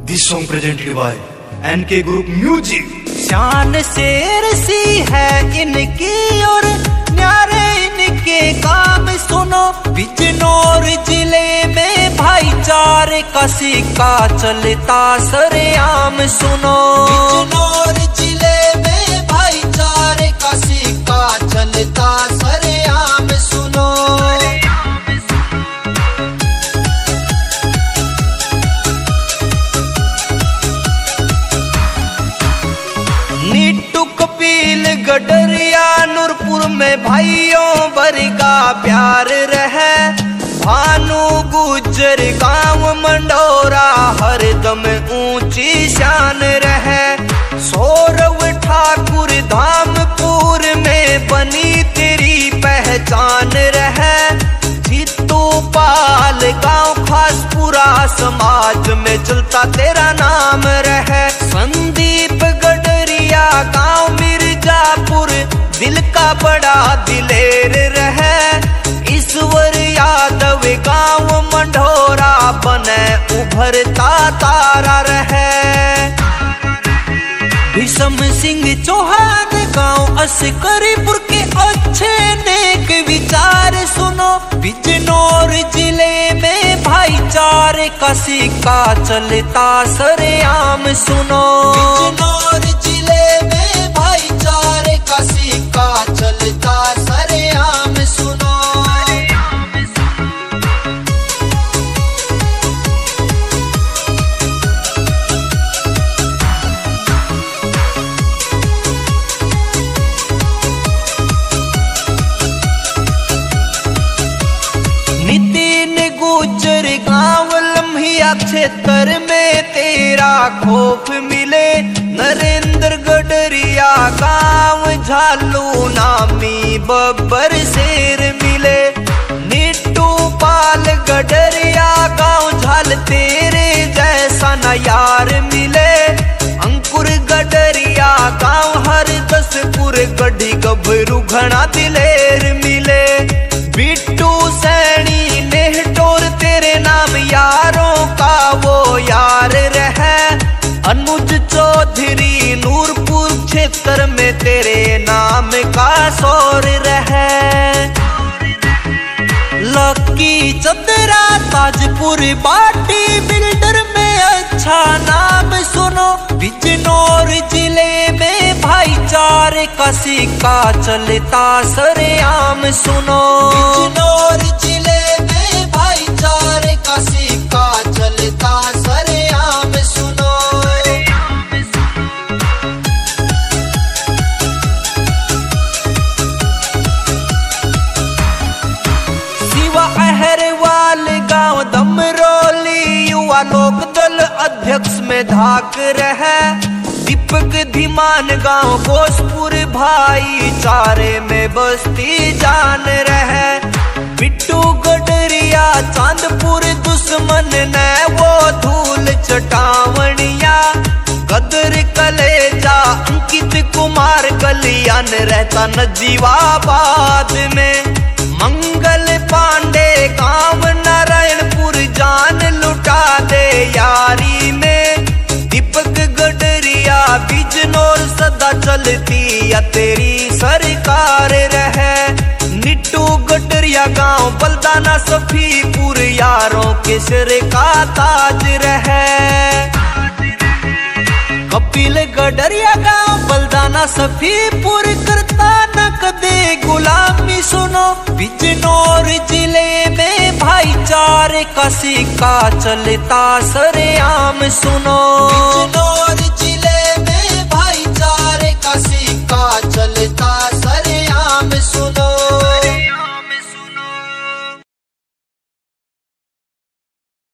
This song presented by NK Group Music। शान शेर सी है इनकी और न्यारे इनके काम सुनो। बिजनौर जिले में भाईचारे का सिक्का चलता सरेआम सुनो। बिजनौर जिले में भाईचारे का सिक्का चलता सरेआम सुनो। नीटू कपिल गडरिया नूरपुर में भाइयों वर्गा प्यार रहे। भानु गुजर गांव मंडोरा हरदम ऊंची शान रहे। सौरव ठाकुर धामपुर में बनी तेरी पहचान रहे। जीतू पाल गांव खासपुरा समाज में चलता तेरा नाम रहे। संदीप गडरिया गांव मिर्जापुर दिल का बड़ा दिलेर रहे। ईश्वर यादव गांव मंडोरा बने उभरता तारा रहे। भीषम सिंह चौहान गांव अस्करीपुर के अच्छे नेक विचार सुनो। बिजनौर जिले में भाईचारे का सिक्का चलता सरेआम सुनो। बिजनौर जिले में भाईचारे का सिक्का चलता सरेआम सुनो। नितिन गुजर गांव लम्हिया क्षेत्र में तेरा खौफ मिले। नरेंद्र गडरिया गांव झालू नामी बब्बर शेर मिले। नीटू पाल गडरिया गांव झाल तेरे जैसा न यार मिले। अंकुर गडरिया गांव हरदसपुर गढ़ी गभरू घना दिलेर मिले। बिट्टू सैनी नेहटोर तेरे नाम यारों का वो यार रहे। अनुज चौधरी नूरपुर क्षेत्र में तेरे नाम का शौर रहे। लकी चंद्रा ताजपुर बाटी बिल्डर में अच्छा नाम सुनो। बिजनौर जिले में भाईचारे का सिक्का चलता सरेआम सुनो। बिजनौर जिले में भाईचारे का सिक्का चलता सरेआम सुनो। शिवा अहरवाल गांव दमरोली युवा लोक दल अध्यक्ष में धाक रहे। दीपक धीमान गांव घोषपुर भाईचारे में बस्ती जान रहे। बिट्टू गडरिया चांदपुर दुश्मन ने वो धूल चटावनिया। गदर कलेजा अंकित कुमार कल्याण रहता नजीवाबाद में। मंगल पांडे गांव नारायणपुर जान लुटा दे यारी में। दीपक गडरिया बिजनौर सदा चलती या तेरी सरकार रहे। निट्टू गडरिया गांव बलदाना सफीपुर यारों के सिर का ताज रहे। कपिल गडरिया गांव बलदाना सफीपुर करता न कदे गुलामी सुनो। बिजनौर जिले में भाईचारे का सिक्का चलता सरेआम सुनो। बिजनौर